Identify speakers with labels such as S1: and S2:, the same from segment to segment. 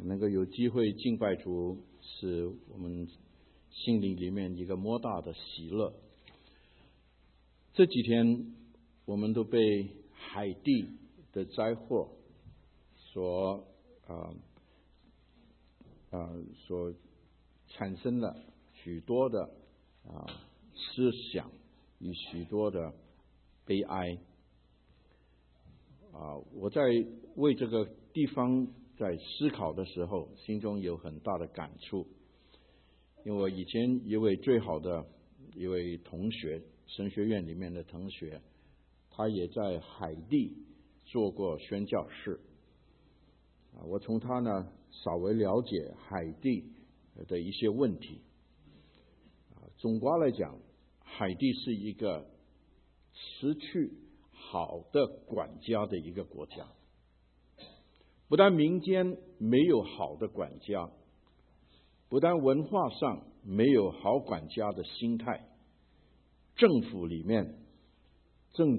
S1: 能够有机会敬拜主，是我们心灵里面一个莫大的喜乐。这几天我们都被海地的灾祸所产生了许多的思想与许多的悲哀。我在为这个地方在思考的时候，心中有很大的感触。因为我以前一位最好的一位同学，神学院里面的同学，他也在海地做过宣教士。我从他呢稍微了解海地的一些问题。总括来讲，海地是一个失去好的管家的一个国家。不但民间没有好的管家，不但文化上没有好管家的心态，政府里面政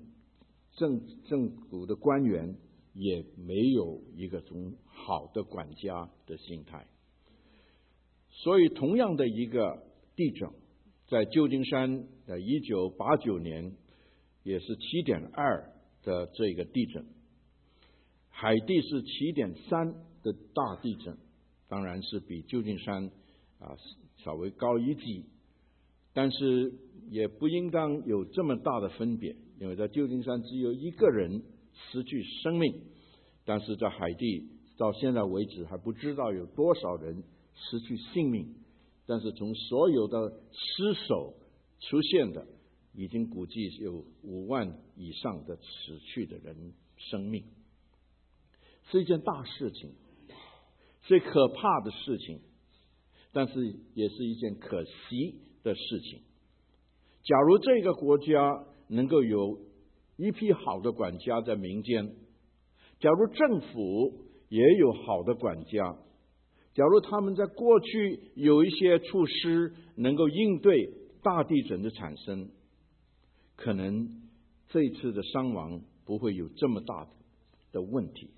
S1: 府的官员也没有一个种好的管家的心态。所以同样的一个地震，在旧金山的1989年也是 7.2 的这个地震，海地是 7.3 的大地震，当然是比旧金山稍微高一级，但是也不应当有这么大的分别，因为在旧金山只有一个人失去生命，但是在海地到现在为止还不知道有多少人失去性命，但是从所有的尸首出现的，已经估计有5万以上的死去的人生命，是一件大事情，是可怕的事情，但是也是一件可惜的事情。假如这个国家能够有一批好的管家在民间，假如政府也有好的管家，假如他们在过去有一些措施能够应对大地震的产生，可能这一次的伤亡不会有这么大的问题。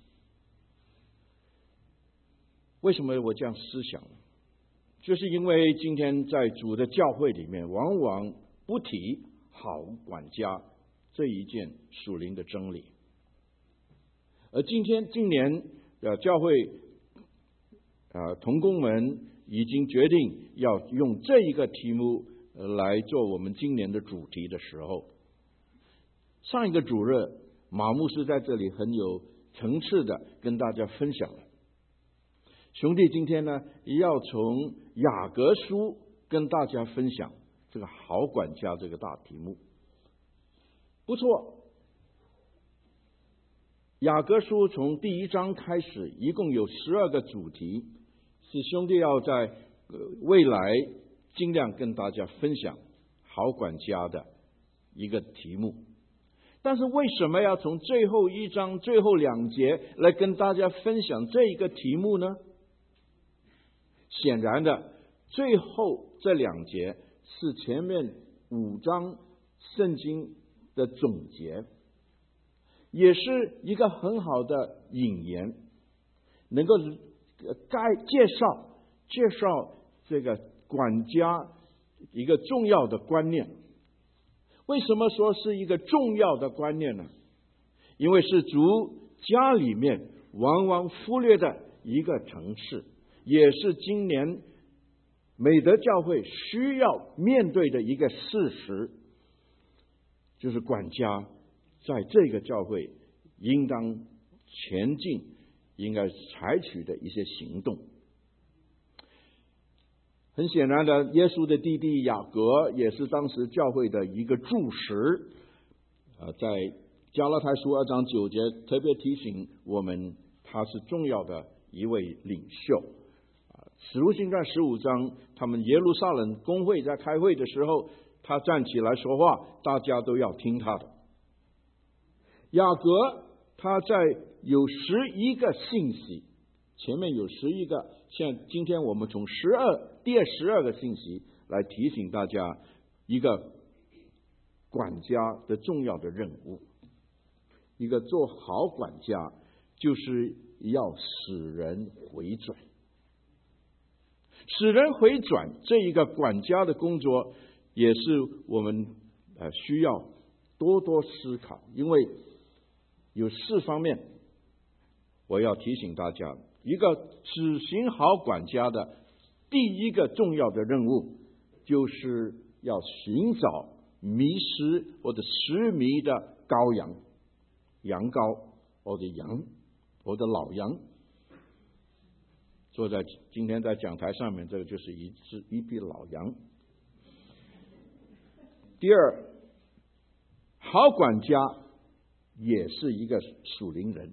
S1: 为什么我这样思想呢？就是因为今天在主的教会里面，往往不提好管家这一件属灵的真理。而今年教会同工们已经决定要用这一个题目来做我们今年的主题的时候，上一个主日马牧师在这里很有层次的跟大家分享了。兄弟今天呢要从雅各书跟大家分享这个好管家这个大题目。不错，雅各书从第1章开始，一共有12个主题，是兄弟要在未来尽量跟大家分享好管家的一个题目。但是为什么要从最后1章最后2节来跟大家分享这一个题目呢？显然的，最后这2节是前面5章圣经的总结，也是一个很好的引言，能够介绍这个管家一个重要的观念。为什么说是一个重要的观念呢？因为是主家里面往往忽略的一个层次，也是今年美德教会需要面对的一个事实，就是管家在这个教会应当前进，应该采取的一些行动。很显然的，耶稣的弟弟雅各也是当时教会的一个柱石。在加拉太书2章9节特别提醒我们，他是重要的一位领袖。使徒行传15章，他们耶路撒冷公会在开会的时候，他站起来说话，大家都要听他的。雅各他在有11个信息，前面有11个，像今天我们从第12个信息来提醒大家一个管家的重要的任务。一个做好管家，就是要使人回转。使人回转这一个管家的工作，也是我们需要多多思考，因为有4方面我要提醒大家。一个执行好管家的第一个重要的任务，就是要寻找迷失或者失迷的羔羊、羊羔或者羊或者老羊。坐在今天在讲台上面，这个就是一匹老羊。第二，好管家也是一个属灵人。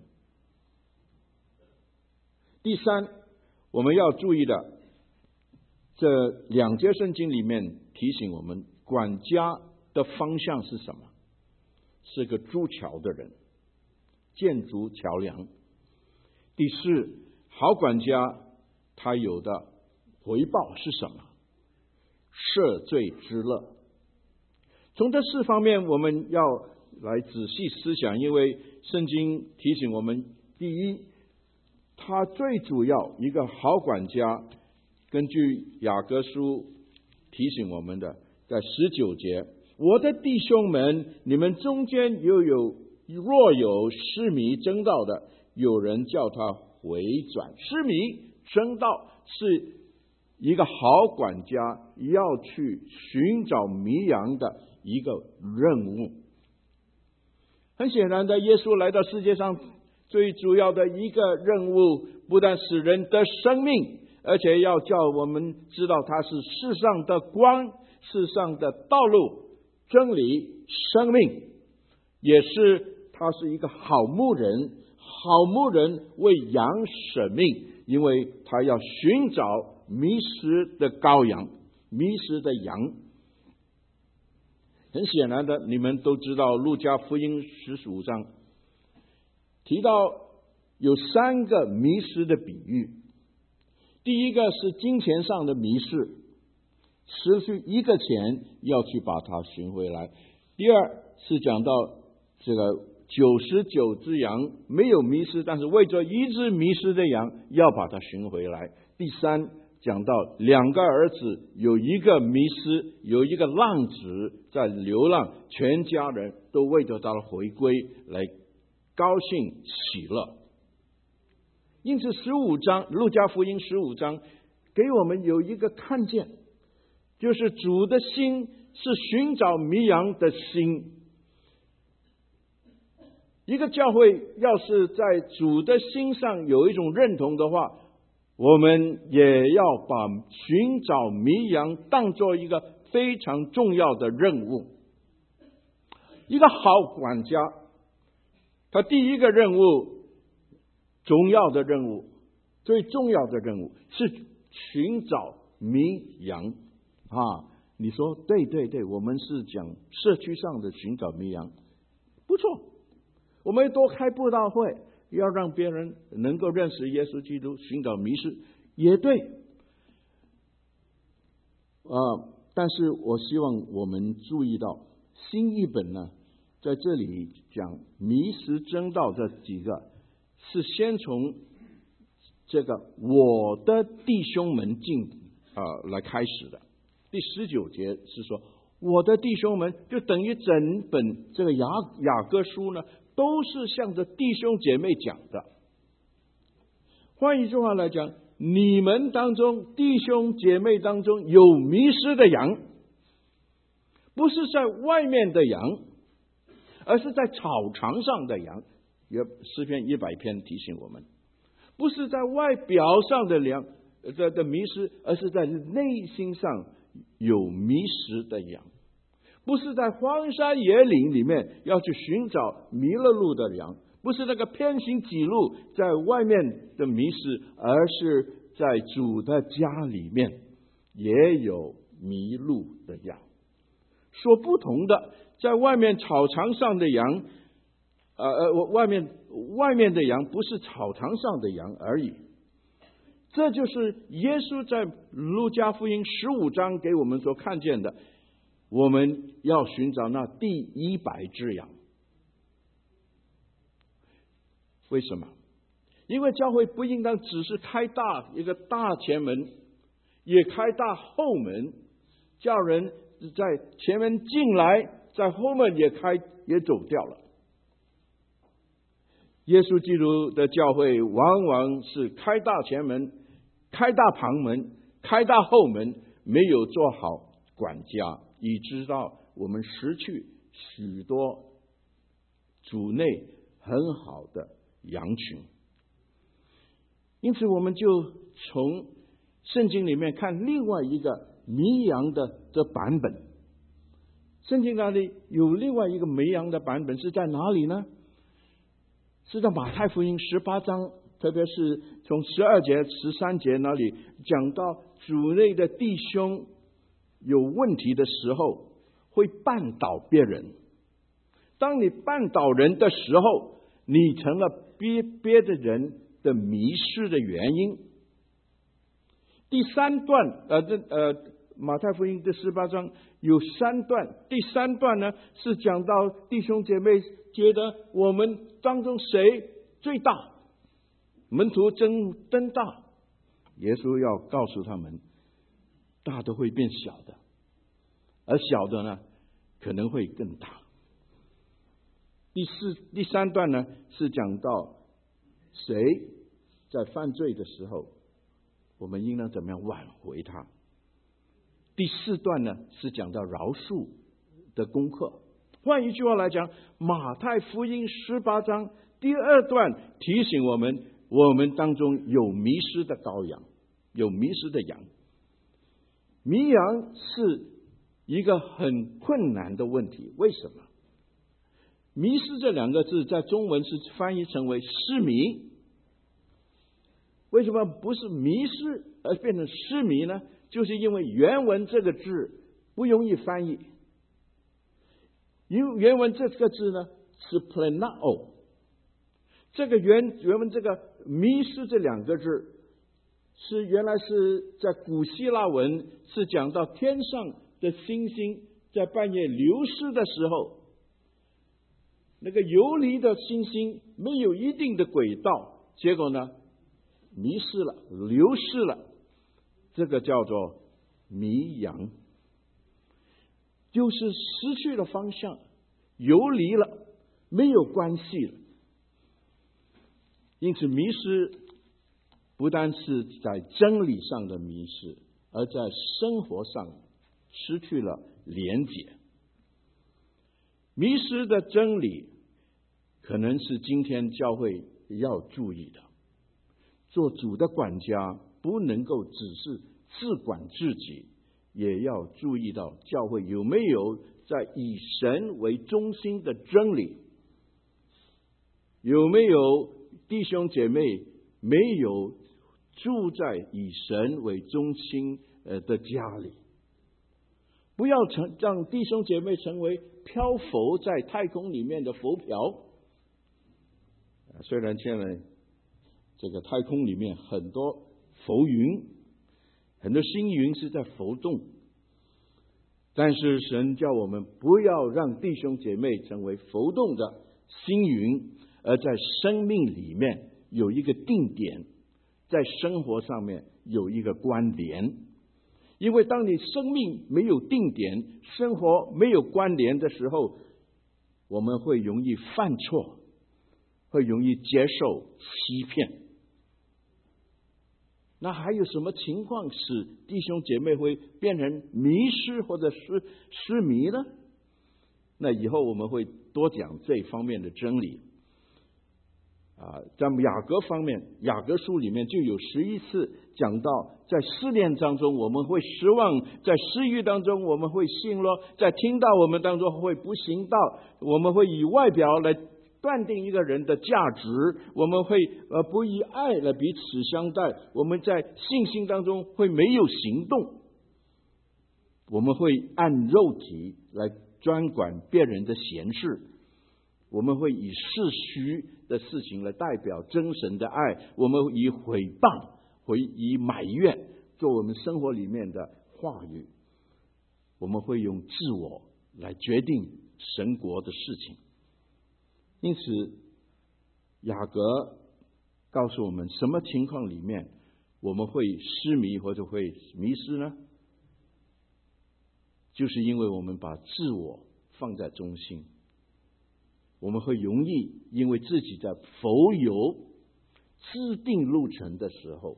S1: 第三，我们要注意的，这2节圣经里面提醒我们，管家的方向是什么？是个筑桥的人，建筑桥梁。第4，好管家他有的回报是什么？赦罪之乐。从这4方面我们要来仔细思想，因为圣经提醒我们，第一，他最主要一个好管家，根据雅各书提醒我们的，在19节，我的弟兄们，你们中间若有失迷争道的，有人叫他回转。失迷争道是一个好管家要去寻找迷羊的一个任务。很显然的，耶稣来到世界上最主要的一个任务，不但使人得生命，而且要叫我们知道他是世上的光，世上的道路、真理、生命，也是他是一个好牧人。好牧人为羊舍命，因为他要寻找迷失的羔羊、迷失的羊。很显然的，你们都知道路加福音15章提到有3个迷失的比喻。第一个是金钱上的迷失，失去1个钱要去把它寻回来。第二是讲到这个99只羊没有迷失，但是为着1只迷失的羊要把它寻回来。第三讲到2个儿子，有1个迷失，有1个浪子在流浪，全家人都为着他的回归来高兴喜乐。因此路加福音15章给我们有一个看见，就是主的心是寻找迷羊的心。一个教会要是在主的心上有一种认同的话，我们也要把寻找迷羊当作一个非常重要的任务。一个好管家，他第一个任务，重要的任务，最重要的任务是寻找迷羊啊！你说对对对，我们是讲社区上的寻找迷羊，不错。我们多开布道会，要让别人能够认识耶稣基督，寻找迷失也对。但是我希望我们注意到，新译本呢，在这里讲迷失争道这几个，是先从这个我的弟兄们来开始的。第19节是说，我的弟兄们，就等于整本这个雅各书呢，都是向着弟兄姐妹讲的。换一句话来讲，你们当中弟兄姐妹当中有迷失的羊，不是在外面的羊，而是在草场上的羊。诗篇100篇提醒我们，不是在外表上的羊的迷失，而是在内心上有迷失的羊。不是在荒山野岭里面要去寻找迷了路的羊，不是那个偏行己路在外面的迷失，而是在主的家里面也有迷路的羊。所不同的，在外面草场上的羊，外面的羊不是草场上的羊而已。这就是耶稣在路加福音15章给我们所看见的。我们要寻找那第100只羊。为什么？ 因为教会不应当只是开大一个大前门，也开大后门，叫人在前门进来，在后门也走掉了。耶稣基督的教会往往是开大前门，开大旁门，开大后门，没有做好管家，以致到我们失去许多主内很好的羊群。因此我们就从圣经里面看另外一个迷羊的版本。圣经那里有另外一个迷羊的版本是在哪里呢？是在马太福音18章，特别是从12节、13节那里讲到主内的弟兄有问题的时候，会绊倒别人。当你绊倒人的时候，你成了别的人的迷失的原因。第三段，马太福音的18章有3段，第3段呢是讲到弟兄姐妹觉得我们当中谁最大，门徒争大，耶稣要告诉他们，大的会变小的，而小的呢可能会更大。第3段呢是讲到谁在犯罪的时候，我们应当怎么样挽回他。第4段呢是讲到饶恕的功课。换一句话来讲，马太福音18章第2段提醒我们，我们当中有迷失的羔羊，有迷失的羊。迷羊是一个很困难的问题，为什么？迷失这2个字在中文是翻译成为失迷，为什么不是迷失而变成失迷呢？就是因为原文这个字不容易翻译。因为原文这个字呢是 plenao， 这个原文这个迷失这2个字是原来是在古希腊文是讲到天上的星星在半夜流失的时候，那个游离的星星没有一定的轨道，结果呢迷失了，流失了，这个叫做迷羊，就是失去了方向，游离了，没有关系了。因此迷失不单是在真理上的迷失，而在生活上失去了连结。迷失的真理可能是今天教会要注意的。做主的管家不能够只是自管自己，也要注意到教会有没有在以神为中心的真理，有没有弟兄姐妹没有住在以神为中心的家里。不要让弟兄姐妹成为漂浮在太空里面的浮漂。虽然现在这个太空里面很多浮云，很多星云是在浮动，但是神叫我们不要让弟兄姐妹成为浮动的星云，而在生命里面有一个定点，在生活上面有一个关联。因为当你生命没有定点，生活没有关联的时候，我们会容易犯错，会容易接受欺骗。那还有什么情况使弟兄姐妹会变成迷失或者是失迷呢？那以后我们会多讲这方面的真理。在雅各方面，雅各书里面就有11次讲到，在试炼当中我们会失望，在私欲当中我们会信落，在听到我们当中会不行道，我们会以外表来断定一个人的价值，我们会不以爱来彼此相待，我们在信心当中会没有行动，我们会按肉体来专管别人的闲事，我们会以世虚的事情来代表真神的爱，我们以毁谤、以埋怨做我们生活里面的话语，我们会用自我来决定神国的事情。因此雅各告诉我们什么情况里面我们会失迷或者会迷失呢？就是因为我们把自我放在中心，我们会容易因为自己在浮游制定路程的时候，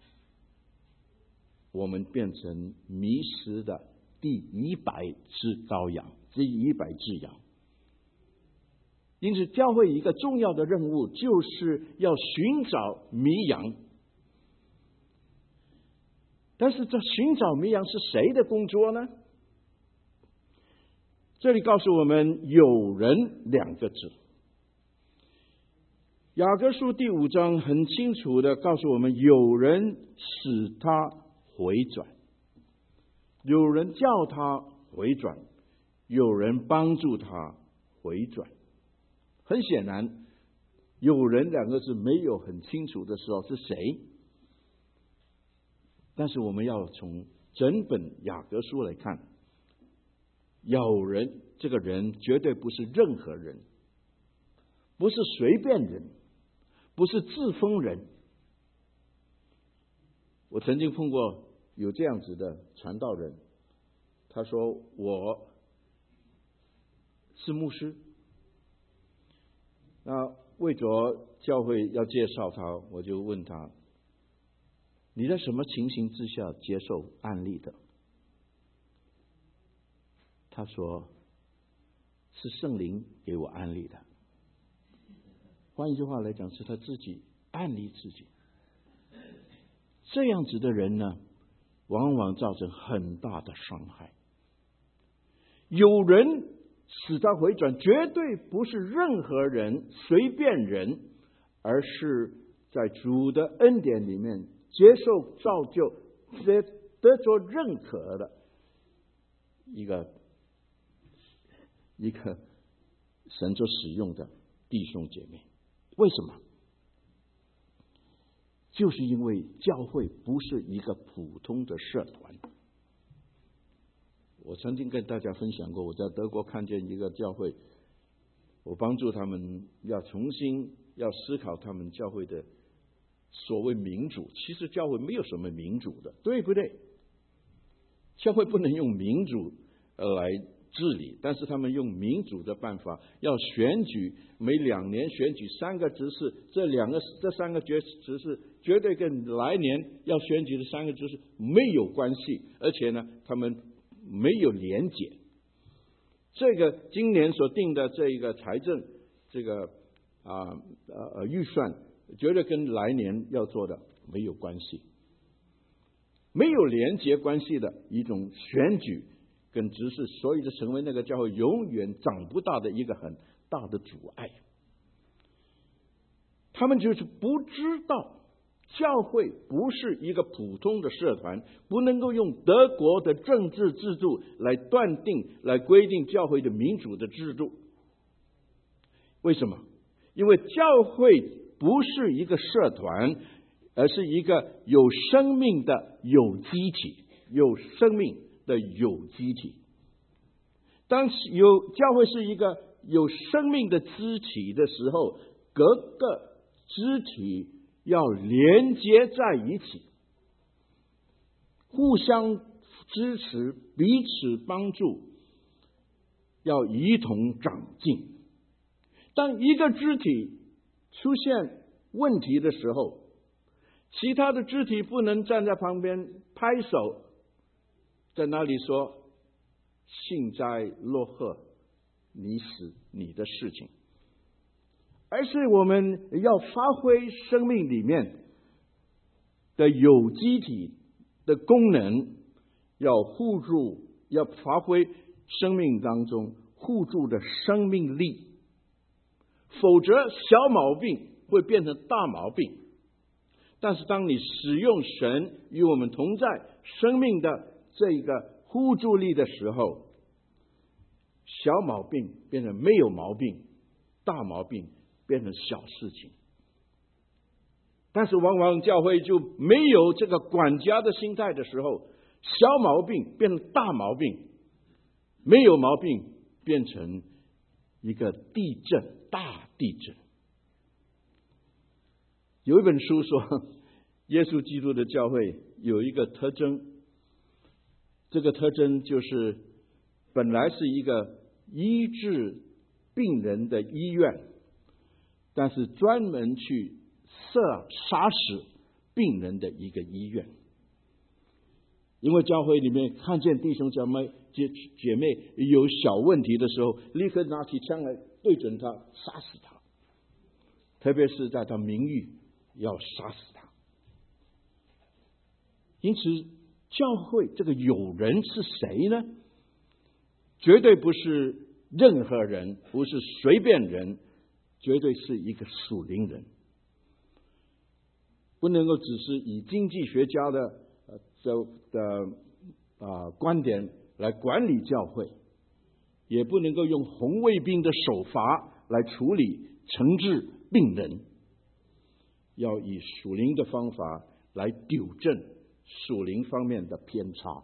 S1: 我们变成迷失的第100只羔羊，这100只羊。因此教会一个重要的任务就是要寻找迷羊。但是这寻找迷羊是谁的工作呢？这里告诉我们有人2个字。雅各书第5章很清楚的告诉我们，有人使他回转，有人叫他回转，有人帮助他回转。很显然，有人2个字没有很清楚的时候是谁？但是我们要从整本雅各书来看，有人这个人绝对不是任何人，不是随便人，不是自封人。我曾经碰过有这样子的传道人，他说我是牧师，那为着教会要介绍他，我就问他，你在什么情形之下接受案例的？他说是圣灵给我安利的。换一句话来讲，是他自己安利自己。这样子的人呢，往往造成很大的伤害。有人使他回转，绝对不是任何人随便人，而是在主的恩典里面接受造就，得着认可的一个神所使用的弟兄姐妹。为什么？就是因为教会不是一个普通的社团。我曾经跟大家分享过，我在德国看见一个教会，我帮助他们要重新要思考他们教会的所谓民主。其实教会没有什么民主的，对不对？教会不能用民主来治理，但是他们用民主的办法，要选举，每2年选举3个执事，这3个执事绝对跟来年要选举的3个执事没有关系，而且呢，他们没有连结。这个今年所定的这个财政这个预算，绝对跟来年要做的没有关系，没有连结关系的一种选举跟执事，所以就成为那个教会永远长不大的一个很大的阻碍。他们就是不知道教会不是一个普通的社团，不能够用德国的政治制度来断定、来规定教会的民主的制度。为什么？因为教会不是一个社团，而是一个有生命的有机体，有生命的有机体。当教会是一个有生命的肢体的时候，各个肢体要连接在一起，互相支持，彼此帮助，要一同长进。当一个肢体出现问题的时候，其他的肢体不能站在旁边拍手，在那里说幸灾乐祸，你死你的事情，而是我们要发挥生命里面的有机体的功能，要互助，要发挥生命当中互助的生命力，否则小毛病会变成大毛病。但是当你使用神与我们同在生命的这个互助力的时候，小毛病变成没有毛病，大毛病变成小事情。但是往往教会就没有这个管家的心态的时候，小毛病变成大毛病，没有毛病变成一个地震，大地震。 有一本书说，耶稣基督的教会有一个特征，这个特征就是本来是一个医治病人的医院，但是专门去杀死病人的一个医院。因为教会里面看见弟兄姐妹有小问题的时候，立刻拿起枪来对准他，杀死他，特别是在他名誉要杀死他。因此教会这个友人是谁呢？绝对不是任何人，不是随便人，绝对是一个属灵人。不能够只是以经济学家的观点来管理教会，也不能够用红卫兵的手法来处理惩治病人，要以属灵的方法来纠正属灵方面的偏差。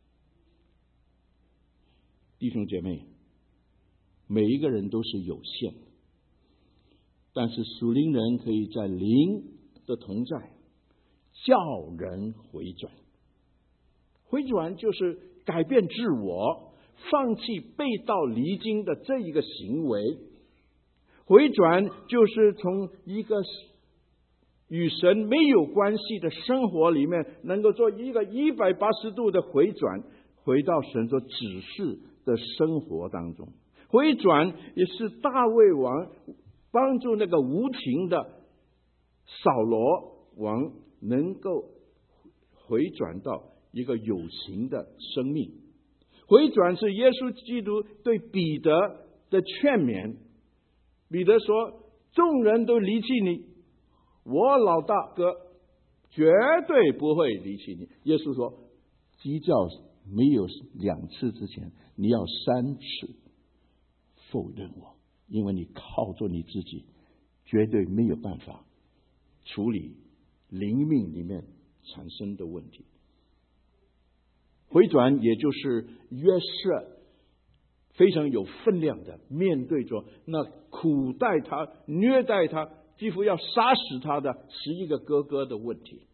S1: 弟兄姐妹，每一个人都是有限的，但是属灵人可以在灵的同在叫人回转。回转就是改变自我，放弃背道离经的这一个行为。回转就是从一个与神没有关系的生活里面，能够做一个180度的回转，回到神所指示的生活当中。回转也是大卫王帮助那个无情的扫罗王能够回转到一个有情的生命。回转是耶稣基督对彼得的劝勉。彼得说，众人都离弃你，我老大哥绝对不会离弃你。耶稣说，鸡叫没有2次之前，你要3次否认我，因为你靠着你自己绝对没有办法处理灵命里面产生的问题。回转也就是约瑟非常有分量的面对着那苦待他、虐待他、几乎要杀死他的11个哥哥的问题。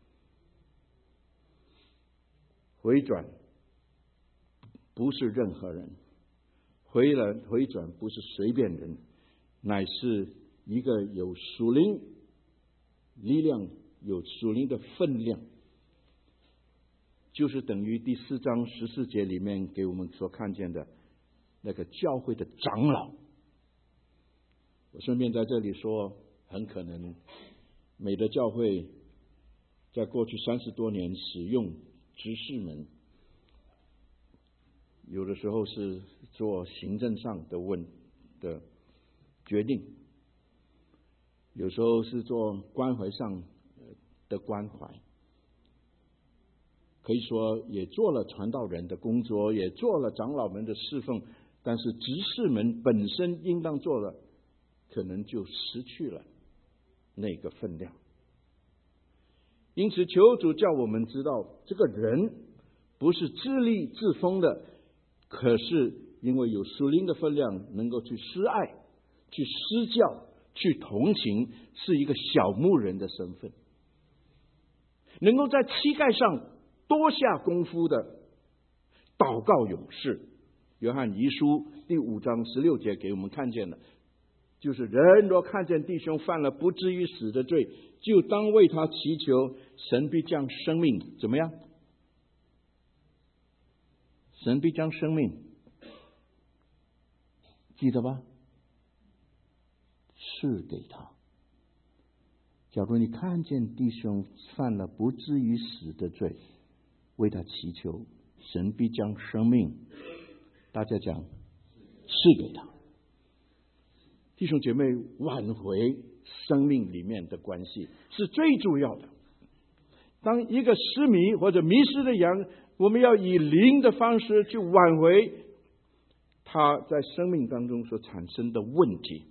S1: 回转不是任何人，回转不是随便人，乃是一个有属灵力量、有属灵的分量，就是等于第4章14节里面给我们所看见的那个教会的长老。我顺便在这里说，很可能美的教会在过去30多年使用执事们，有的时候是做行政上的决定，有时候是做关怀上的关怀，可以说也做了传道人的工作，也做了长老们的侍奉，但是执事们本身应当做的，可能就失去了那个分量。因此求主叫我们知道，这个人不是自立自封的，可是因为有属灵的分量，能够去施爱、去施教、去同情，是一个小牧人的身份，能够在膝盖上多下功夫的祷告勇士。约翰遗书第5章16节给我们看见了，就是人若看见弟兄犯了不至于死的罪，就当为他祈求，神必将生命怎么样？神必将生命，记得吧？赐给他。假如你看见弟兄犯了不至于死的罪，为他祈求，神必将生命，大家讲，赐给他。弟兄姐妹，挽回生命里面的关系是最重要的。当一个失迷或者迷失的羊，我们要以灵的方式去挽回他在生命当中所产生的问题。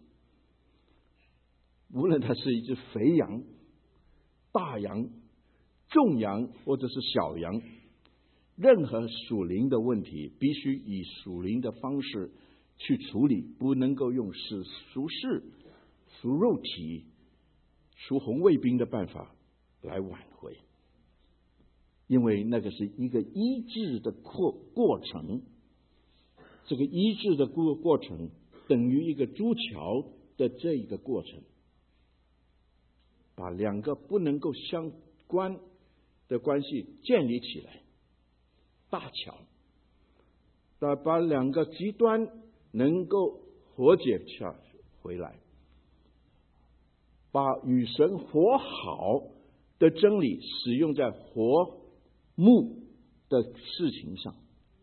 S1: 无论它是一只肥羊、大羊、重羊或者是小羊，任何属灵的问题必须以属灵的方式去处理，不能够用属世、属肉体属红卫兵的办法来挽回，因为那个是一个医治的过程，这个医治的过程等于一个筑桥的这一个过程，把两个不能够相关的关系建立起来，大桥，把两个极端能够和解下回来，把与神和好的真理使用在和睦的事情上，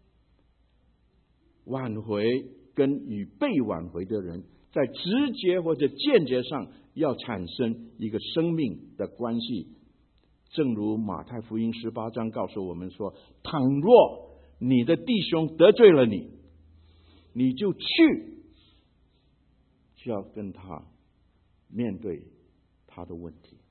S1: 挽回跟与被挽回的人在直接或者间接上要产生一个生命的关系。正如马太福音18章告诉我们说，倘若你的弟兄得罪了你，你就去，就要跟他面对他的问题。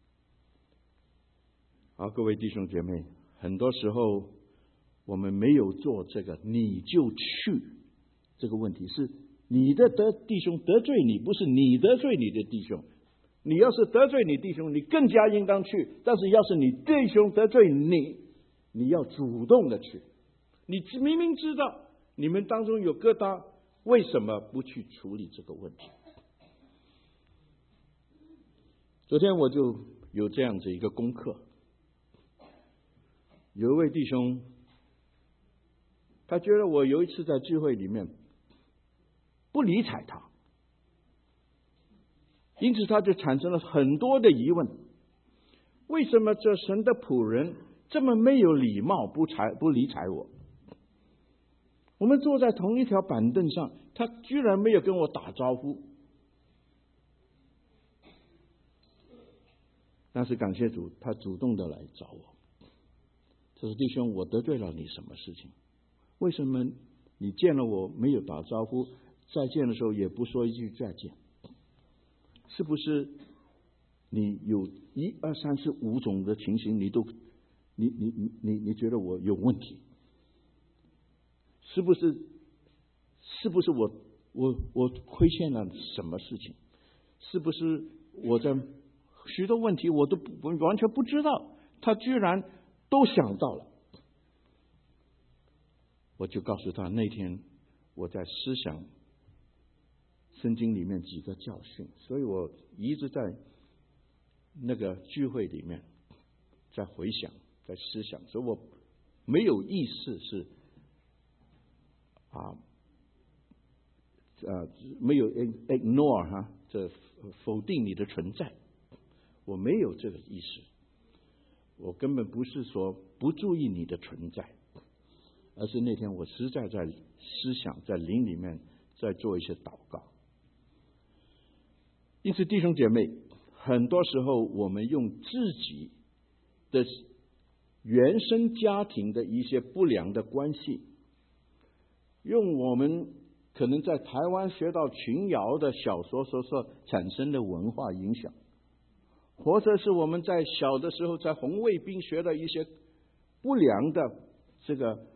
S1: 好，各位弟兄姐妹，很多时候我们没有做这个你就去这个问题，是你的弟兄得罪你，不是你得罪你的弟兄。你要是得罪你弟兄，你更加应当去，但是要是你弟兄得罪你，你要主动的去。你明明知道你们当中有疙瘩，为什么不去处理这个问题？昨天我就有这样子一个功课，有一位弟兄，他觉得我有一次在聚会里面不理睬他，因此他就产生了很多的疑问：为什么这神的仆人这么没有礼貌，不理睬我？我们坐在同一条板凳上，他居然没有跟我打招呼。但是感谢主，他主动的来找我。这是弟兄，我得罪了你什么事情？为什么你见了我没有打招呼，再见的时候也不说一句再见？是不是你有1、2、3、4、5种的情形，你觉得我有问题？是不是我亏欠了什么事情？是不是我在许多问题我都完全不知道，他居然都想到了？我就告诉他，那天我在思想圣经里面几个教训，所以我一直在那个聚会里面在回想，在思想，所以我没有意识是没有 ignore 这否定你的存在，我没有这个意识，我根本不是说不注意你的存在，而是那天我实在在思想，在灵里面在做一些祷告。因此弟兄姐妹，很多时候我们用自己的原生家庭的一些不良的关系，用我们可能在台湾学到群谣的小说所产生的文化影响，或者是我们在小的时候在红卫兵学的一些不良的这个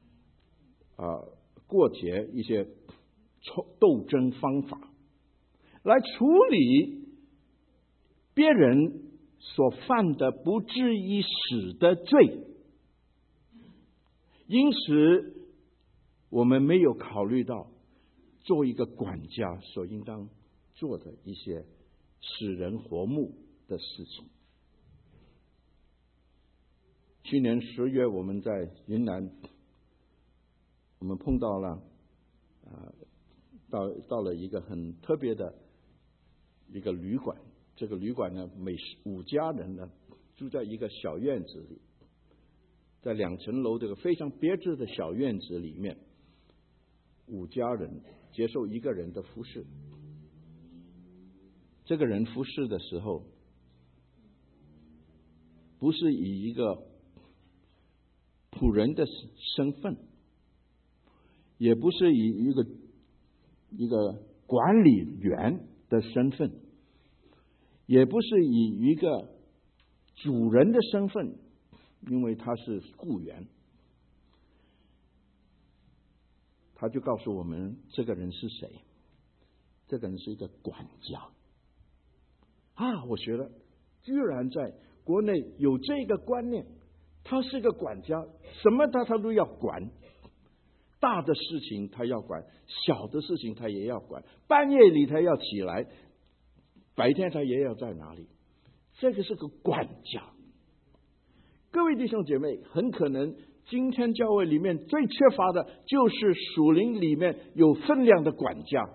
S1: 过节一些斗争方法，来处理别人所犯的不至于死的罪。因此我们没有考虑到做一个管家所应当做的一些使人和睦的事情。去年10月我们在云南，我们碰到了到了一个很特别的一个旅馆，这个旅馆呢，每5家人呢住在一个小院子里，在2层楼这个非常别致的小院子里面，5家人接受一个人的服侍。这个人服侍的时候，不是以一个仆人的身份，也不是以一个管理员的身份，也不是以一个主人的身份，因为他是雇员。他就告诉我们这个人是谁，这个人是一个管家。 我觉得居然在国内有这个观念，他是个管家，什么他都要管，大的事情他要管，小的事情他也要管，半夜里他要起来，白天他也要在哪里，这个是个管家。各位弟兄姐妹，很可能今天教会里面最缺乏的就是属灵里面有分量的管家。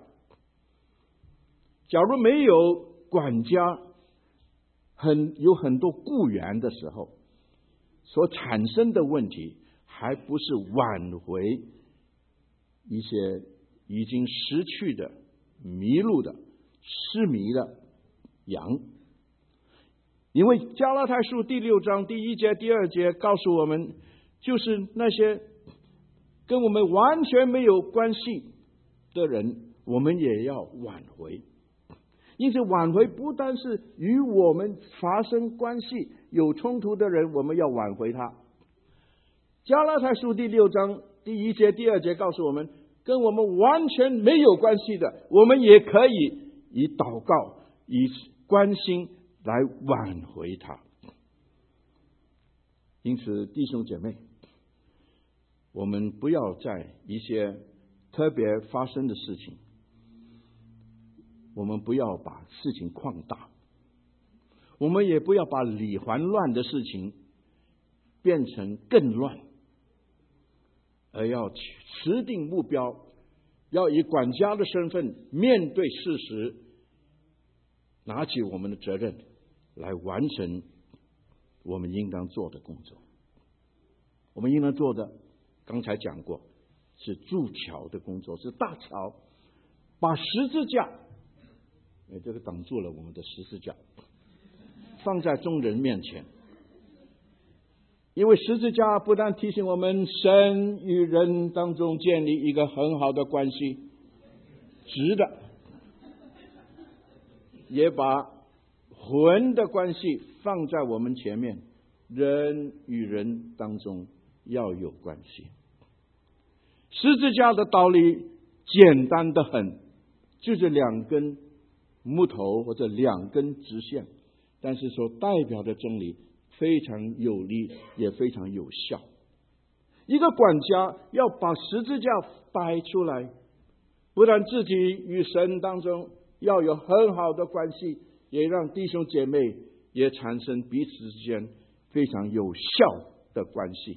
S1: 假如没有管家，有很多雇员的时候，所产生的问题还不是挽回一些已经失去的、迷路的、失迷的羊。因为加拉太书第6章第1节、第2节告诉我们，就是那些跟我们完全没有关系的人，我们也要挽回。因此挽回不单是与我们发生关系有冲突的人，我们要挽回他。加拉太书第6章第1节、第2节告诉我们，跟我们完全没有关系的，我们也可以以祷告、以关心来挽回他。因此弟兄姐妹，我们不要在一些特别发生的事情，我们不要把事情扩大，我们也不要把理还乱的事情变成更乱，而要持定目标，要以管家的身份面对事实，拿起我们的责任来完成我们应当做的工作。我们应当做的刚才讲过，是筑桥的工作，是大桥，把十字架这个挡住了我们的十字架，放在众人面前。因为十字架不但提醒我们神与人当中建立一个很好的关系，直的，也把魂的关系放在我们前面，人与人当中要有关系。十字架的道理简单的很，就是2根木头或者2根直线，但是所代表的真理非常有力，也非常有效。一个管家要把十字架摆出来，不但自己与神当中要有很好的关系，也让弟兄姐妹也产生彼此之间非常有效的关系。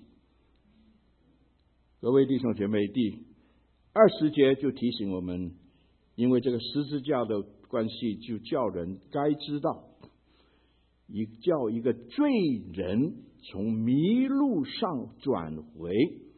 S1: 各位弟兄姐妹，第20节就提醒我们，因为这个十字架的关系，就叫人该知道，叫一个罪人从迷路上转回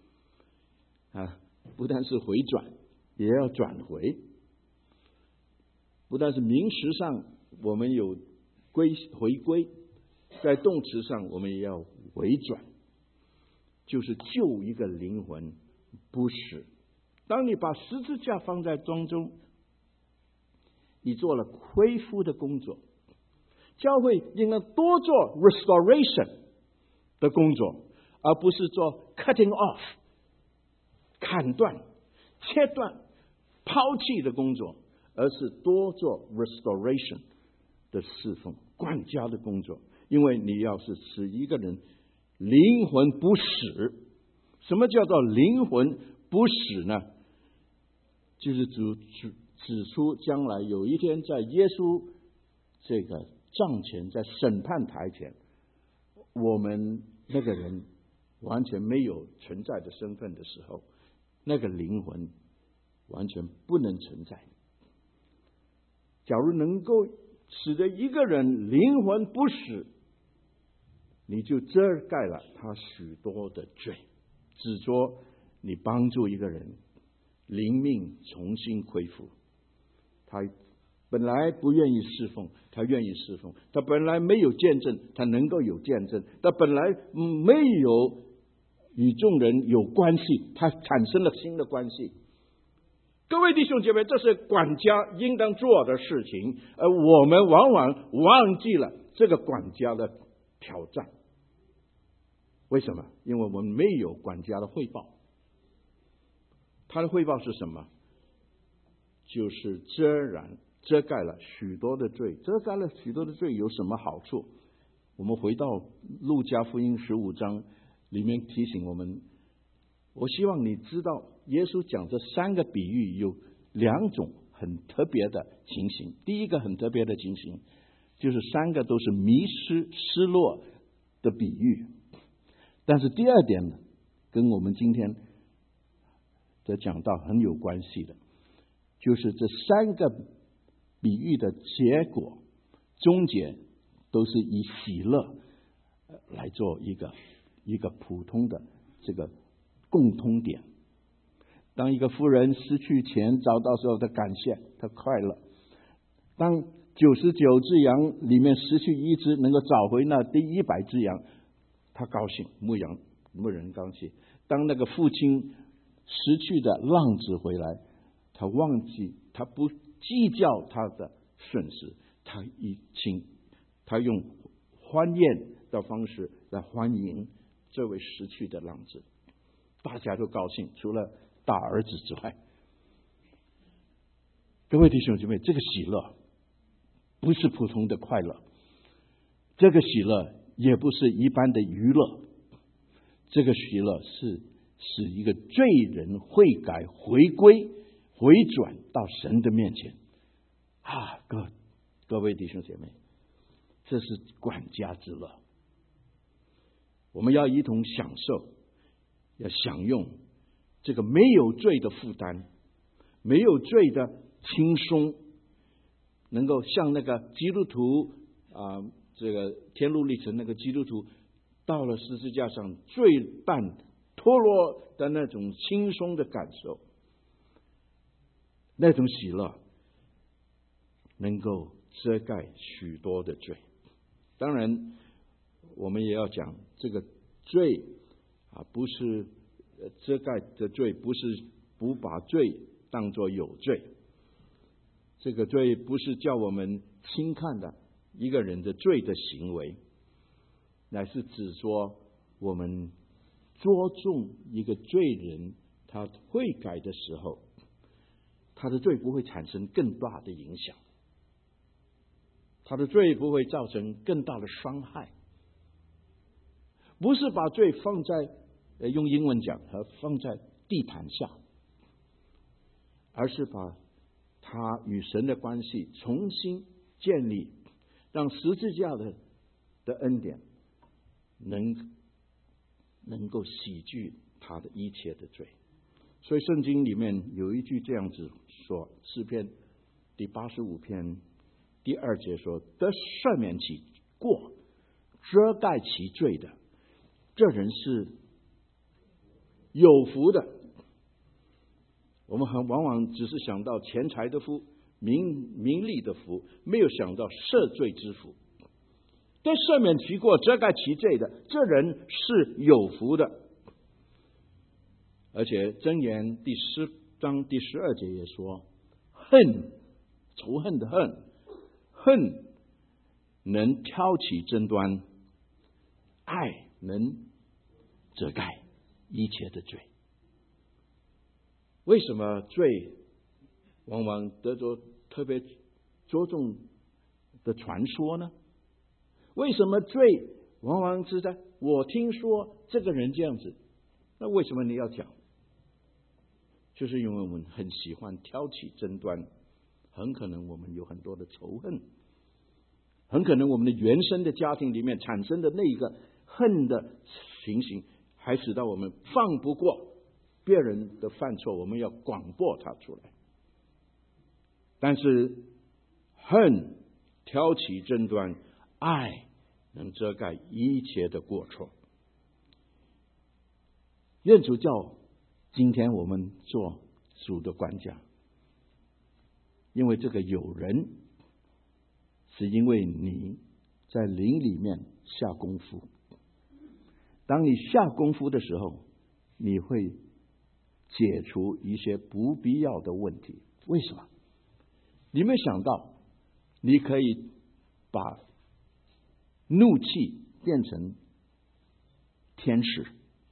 S1: 不但是回转，也要转回。不但是名词上我们有回归，在动词上我们也要回转，就是救一个灵魂不死。当你把十字架放在当中，你做了恢复的工作。教会应该多做 restoration 的工作，而不是做 cutting off 砍断、切断、抛弃的工作，而是多做 restoration 的侍奉、管家的工作。因为你要是使一个人灵魂不死，什么叫做灵魂不死呢？就是指出将来有一天在耶稣这个帐前，在审判台前，我们那个人完全没有存在的身份的时候，那个灵魂完全不能存在。假如能够使得一个人灵魂不死，你就遮盖了他许多的罪，指着你帮助一个人灵命重新恢复。他本来不愿意侍奉，他愿意侍奉；他本来没有见证，他能够有见证；他本来没有与众人有关系，他产生了新的关系。各位弟兄姐妹，这是管家应当做的事情，而我们往往忘记了这个管家的挑战。为什么？因为我们没有管家的汇报。他的汇报是什么？就是遮盖了许多的罪。遮盖了许多的罪有什么好处？我们回到路加福音15章里面提醒我们，我希望你知道耶稣讲这3个比喻有2种很特别的情形。第一个很特别的情形就是3个都是迷失失落的比喻。但是第二点呢，跟我们今天的讲道很有关系的，就是这3个比喻的结果终结都是以喜乐来做一个普通的这个共通点。当一个妇人失去钱找到时候，她感谢，她快乐；当99只羊里面失去1只，能够找回那第100只羊，他高兴，牧人高兴。当那个父亲失去的浪子回来，他忘记，他不计较他的损失，他用欢宴的方式来欢迎这位失去的浪子，大家都高兴，除了大儿子之外。各位弟兄姐妹，这个喜乐不是普通的快乐，这个喜乐也不是一般的娱乐，这个喜乐是使一个罪人悔改回归回转到神的面前啊！各位弟兄姐妹，这是管家之乐。我们要一同享受，要享用这个没有罪的负担，没有罪的轻松，能够像那个基督徒这个天路历程那个基督徒到了十字架上罪担脱落的那种轻松的感受，那种喜乐能够遮盖许多的罪。当然我们也要讲，这个罪不是遮盖的罪，不是不把罪当作有罪，这个罪不是叫我们轻看的一个人的罪的行为，乃是指说我们着重一个罪人他悔改的时候，他的罪不会产生更大的影响，他的罪不会造成更大的伤害。不是把罪放在用英文讲放在地毯下，而是把他与神的关系重新建立，让十字架的恩典能够洗去他的一切的罪。所以圣经里面有一句这样子说，诗篇第85篇第2节说，得赦免其过遮盖其罪的，这人是有福的。我们往往只是想到钱财的福，名利的福，没有想到赦罪之福。对赦免其过遮盖其罪的，这人是有福的。而且箴言第10章第12节也说，仇恨的恨能挑起争端，爱能遮盖一切的罪。为什么罪往往得着特别着重的传说呢？为什么罪往往是在我听说这个人这样子，那为什么你要讲？就是因为我们很喜欢挑起争端，很可能我们有很多的仇恨，很可能我们的原生的家庭里面产生的那一个恨的情形，还使到我们放不过别人的犯错，我们要广播它出来。但是恨挑起争端，爱能遮盖一切的过错。愿主叫今天我们做主的管家，因为这个有人是因为你在灵里面下功夫。当你下功夫的时候，你会解除一些不必要的问题。为什么？你没想到你可以把怒气变成天使。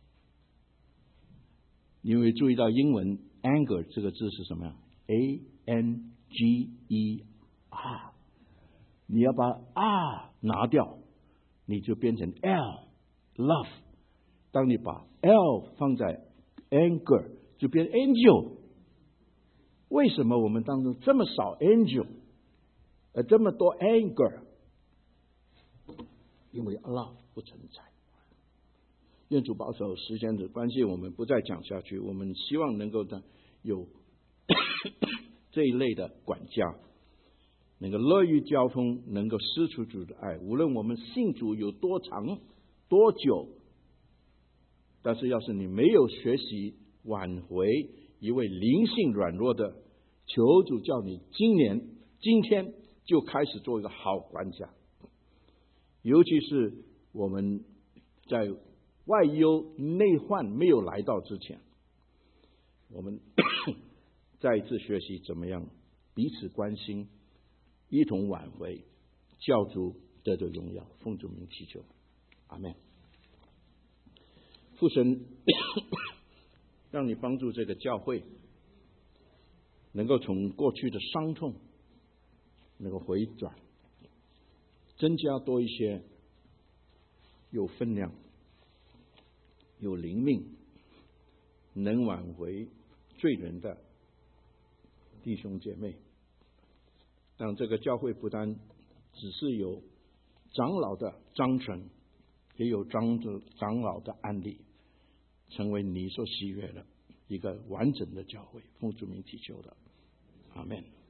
S1: 你会注意到英文 anger 这个字是什么呀？ A-N-G-E-R， 啊，你要把拿掉，你就变成 L，love。当你把 L 放在 anger， 就变 angel。为什么我们当中这么少 angel， 这么多 anger？ 因为 love 不存在。愿主保守，时间的关系，我们不再讲下去。我们希望能够有这一类的管家，能够乐于交通，能够施出主的爱。无论我们信主有多长多久，但是要是你没有学习挽回一位灵性软弱的，求主叫你今天就开始做一个好管家。尤其是我们在外忧内患没有来到之前，我们再一次学习怎么样彼此关心，一同挽回，教主得着荣耀。奉主名祈求，阿们。父神让你帮助这个教会能够从过去的伤痛能够回转，增加多一些有分量有灵命能挽回罪人的弟兄姐妹，让这个教会不单只是有长老的章程，也有长老的案例，成为你所喜悦的一个完整的教会。奉主名祈求的，阿们。